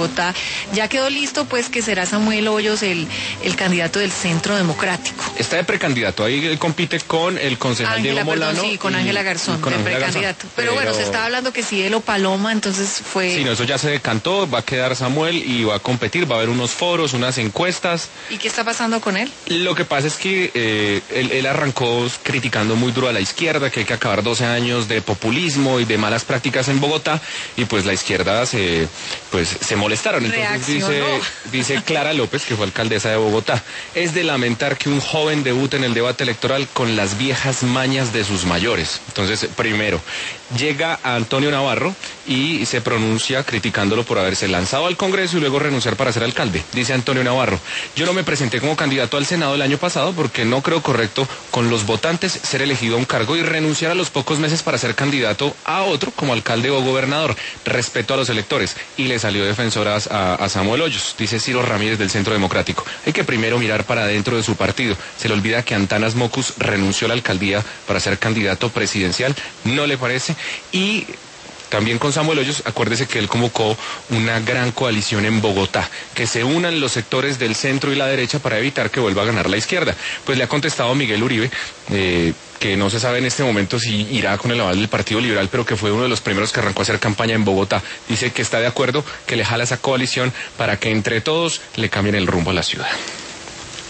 Bogotá. Ya quedó listo, pues, que será Samuel Hoyos el candidato del Centro Democrático. Está de precandidato, ahí compite con el concejal Diego Molano. Sí, con Ángela Garzón, de precandidato. Pero bueno, se estaba hablando que si él o Paloma, entonces fue... Sí, no, eso ya se decantó, va a quedar Samuel y va a competir, va a haber unos foros, unas encuestas. ¿Y qué está pasando con él? Lo que pasa es que él arrancó criticando muy duro a la izquierda, que hay que acabar 12 años de populismo y de malas prácticas en Bogotá, y pues la izquierda se molestaron. Entonces dice Clara López, que fue alcaldesa de Bogotá, es de lamentar que un joven debute en el debate electoral con las viejas mañas de sus mayores. Entonces, primero, llega a Antonio Navarro y se pronuncia criticándolo por haberse lanzado al Congreso y luego renunciar para ser alcalde. Dice Antonio Navarro: yo no me presenté como candidato al Senado el año pasado porque no creo correcto con los votantes ser elegido a un cargo y renunciar a los pocos meses para ser candidato a otro como alcalde o gobernador. Respeto a los electores. Y le salió defensoras a Samuel Hoyos. Dice Ciro Ramírez del Centro Democrático: hay que primero mirar para dentro de su partido. Se le olvida que Antanas Mocus renunció a la alcaldía para ser candidato presidencial. ¿No le parece? Y también con Samuel Hoyos, acuérdese que él convocó una gran coalición en Bogotá, que se unan los sectores del centro y la derecha para evitar que vuelva a ganar la izquierda. Pues le ha contestado Miguel Uribe, que no se sabe en este momento si irá con el aval del Partido Liberal, pero que fue uno de los primeros que arrancó a hacer campaña en Bogotá. Dice que está de acuerdo, que le jala esa coalición para que entre todos le cambien el rumbo a la ciudad.